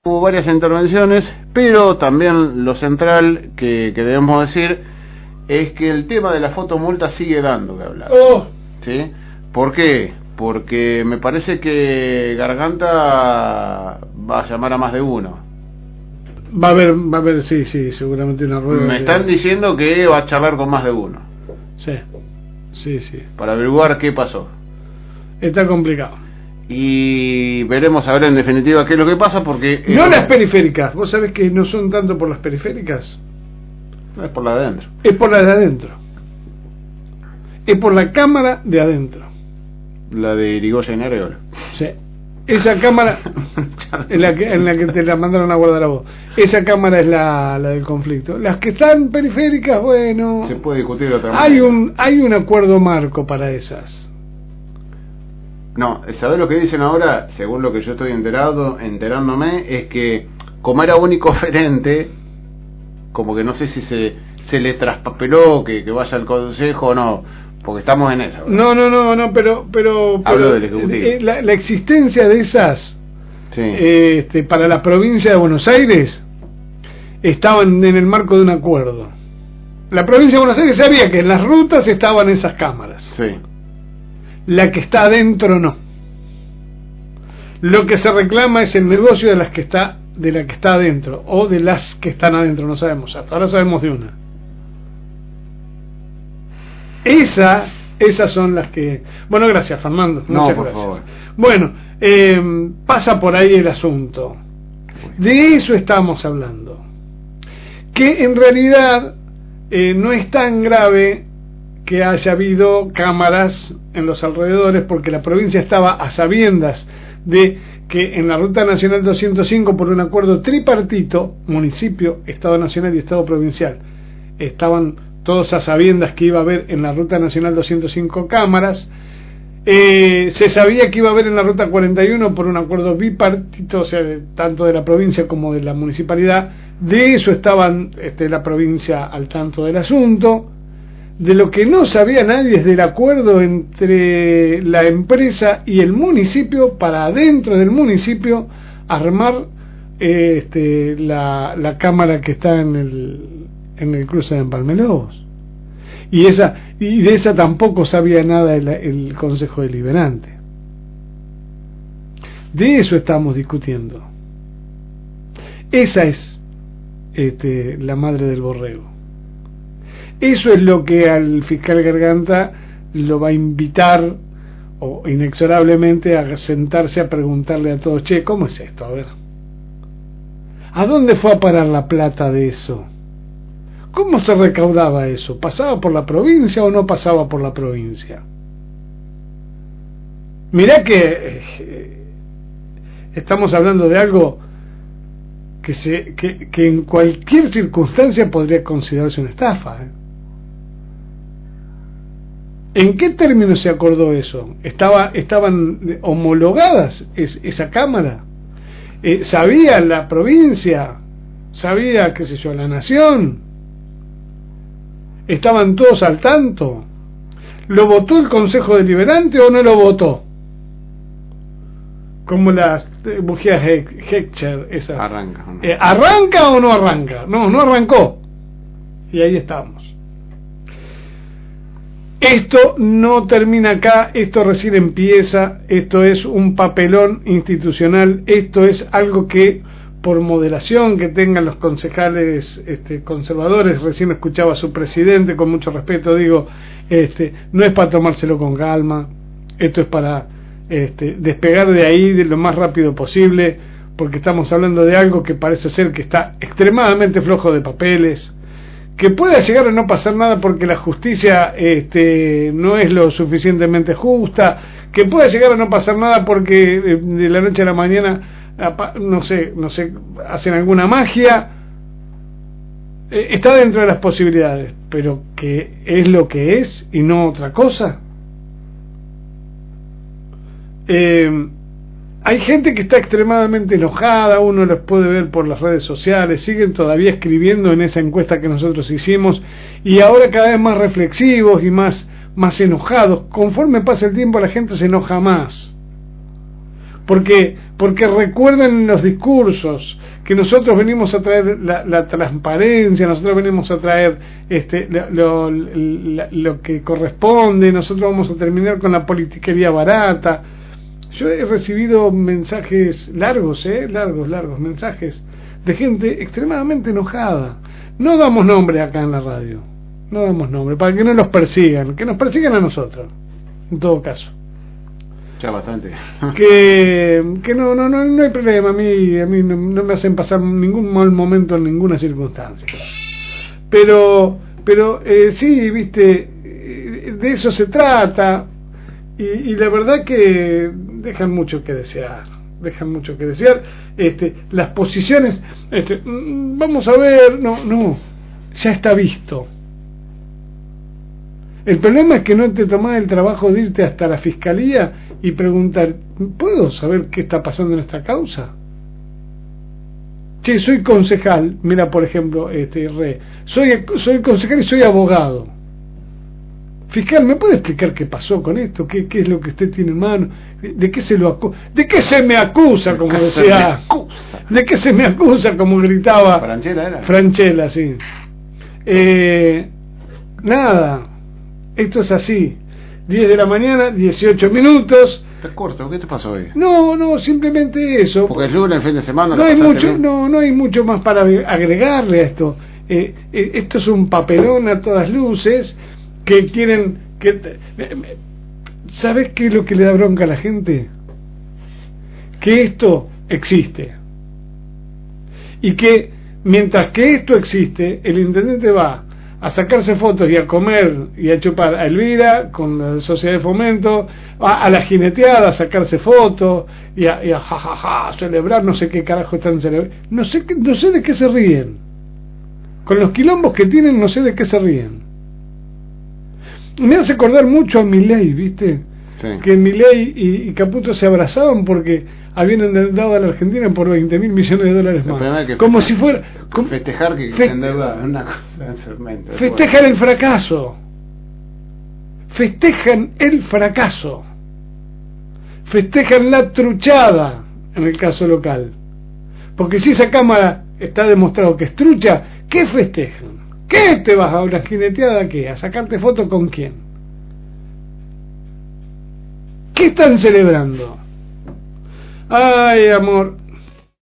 Hubo varias intervenciones, pero también lo central que debemos decir es que el tema de la fotomulta sigue dando que hablar. ¿Sí? ¿Por qué? Porque me parece que Garganta va a llamar a más de uno. Va a haber, sí, seguramente una rueda. Me están diciendo que va a charlar con más de uno. Sí. Para averiguar qué pasó. Está complicado. Y veremos a ver en definitiva qué es lo que pasa, porque... No las periféricas, vos sabés que no son tanto por las periféricas. No es por la de adentro. Es por la de adentro. Es por la cámara de adentro. La de Irigoyen y Areola. Sí. Esa cámara en la que te la mandaron a guardar a vos. Esa cámara es la del conflicto. Las que están periféricas, bueno, se puede discutir de otra manera. Hay un acuerdo marco para esas. No, ¿sabés lo que dicen ahora? Según lo que yo estoy enterándome, es que como era único oferente, como que no sé si se le traspapeló que vaya al consejo o no, porque estamos en esa. ¿Verdad? No, pero hablo del ejecutivo. La existencia de esas, sí. Para la provincia de Buenos Aires estaban en el marco de un acuerdo. La provincia de Buenos Aires sabía que en las rutas estaban esas cámaras. Sí. La que está adentro no. Lo que se reclama es el negocio de la que está adentro, o de las que están adentro, no sabemos. Hasta ahora sabemos de una. Esas son las que... Bueno, gracias, Fernando. Muchas gracias. Favor. Bueno, pasa por ahí el asunto. De eso estamos hablando. Que en realidad no es tan grave que haya habido cámaras en los alrededores, porque la provincia estaba a sabiendas de que en la Ruta Nacional 205, por un acuerdo tripartito, municipio, Estado Nacional y Estado Provincial, estaban todos a sabiendas que iba a haber en la Ruta Nacional 205 cámaras. Se sabía que iba a haber en la Ruta 41 por un acuerdo bipartito, o sea, tanto de la provincia como de la municipalidad. De eso estaban la provincia al tanto del asunto. De lo que no sabía nadie es del acuerdo entre la empresa y el municipio para adentro del municipio armar la cámara que está en el cruce de Empalme Lobos. Y de esa tampoco sabía nada el Consejo Deliberante. De eso estamos discutiendo. Esa es la madre del borrego. Eso es lo que al fiscal Garganta lo va a invitar, o inexorablemente, a sentarse a preguntarle a todos: che, ¿cómo es esto? A ver, ¿a dónde fue a parar la plata de eso? ¿Cómo se recaudaba eso? ¿Pasaba por la provincia o no pasaba por la provincia? Mirá que estamos hablando de algo que en cualquier circunstancia podría considerarse una estafa. ¿En qué términos se acordó eso? ¿Estaban homologadas esa cámara? ¿Sabía la provincia? ¿Sabía, qué sé yo, la nación? ¿Estaban todos al tanto? ¿Lo votó el Consejo Deliberante o no lo votó? Como las bujías Heckscher, esa. ¿Arranca o no? ¿Arranca o no arranca? No arrancó. Y ahí estamos. Esto no termina acá, esto recién empieza, esto es un papelón institucional, esto es algo que, por moderación que tengan los concejales conservadores, recién escuchaba a su presidente, con mucho respeto digo, no es para tomárselo con calma, esto es para despegar de ahí de lo más rápido posible, porque estamos hablando de algo que parece ser que está extremadamente flojo de papeles, que pueda llegar a no pasar nada porque la justicia no es lo suficientemente justa, que pueda llegar a no pasar nada porque de la noche a la mañana no sé, hacen alguna magia. Está dentro de las posibilidades, pero que es lo que es y no otra cosa. Hay gente que está extremadamente enojada, uno los puede ver por las redes sociales, siguen todavía escribiendo en esa encuesta que nosotros hicimos, y ahora cada vez más reflexivos y más enojados. Conforme pasa el tiempo la gente se enoja más. porque recuerden los discursos que nosotros venimos a traer la transparencia, nosotros venimos a traer lo que corresponde, nosotros vamos a terminar con la politiquería barata. Yo he recibido mensajes largos, largos mensajes de gente extremadamente enojada. No damos nombre acá en la radio, no damos nombre, para que no los persigan, que nos persigan a nosotros, en todo caso. Ya bastante. que no hay problema, a mí no me hacen pasar ningún mal momento en ninguna circunstancia. Pero sí, viste, de eso se trata, y la verdad que dejan mucho que desear. Las posiciones, vamos a ver, no, ya está visto. El problema es que no te tomás el trabajo de irte hasta la fiscalía y preguntar, ¿puedo saber qué está pasando en esta causa? Che, soy concejal, mira, por ejemplo, soy concejal y soy abogado. Fiscal, ¿me puede explicar qué pasó con esto? ¿Qué es lo que usted tiene en mano? ¿De qué se me acusa, como decía? ¿De qué se me acusa, como gritaba? Franchella era. Franchella, sí. Nada. Esto es así. 10 de la mañana, 18 minutos. ¿Estás corto? ¿Qué te pasó hoy? No, simplemente eso. Porque el lunes, el fin de semana... No hay mucho más para agregarle a esto. Esto es un papelón a todas luces que quieren... ¿Sabes qué es lo que le da bronca a la gente? Que esto existe. Y que mientras que esto existe, el intendente va a sacarse fotos y a comer y a chupar a Elvira con la sociedad de fomento, a la jineteada a sacarse fotos y a celebrar, no sé qué carajo están celebrando, no sé de qué se ríen, con los quilombos que tienen, no sé de qué se ríen. Me hace acordar mucho a Milei, ¿viste? Sí. Que Milei y Caputo se abrazaban porque habían endeudado a la Argentina por 20.000 millones de dólares más. Como si fuera... Festejar que se endeuda una cosa enfermenta. Festejan el fracaso. Festejan el fracaso. Festejan la truchada, en el caso local. Porque si esa Cámara está demostrado que es trucha, ¿qué festejan? ¿Qué te vas a una jineteada? ¿Qué? ¿A sacarte fotos con quién? ¿Qué están celebrando? Ay, amor,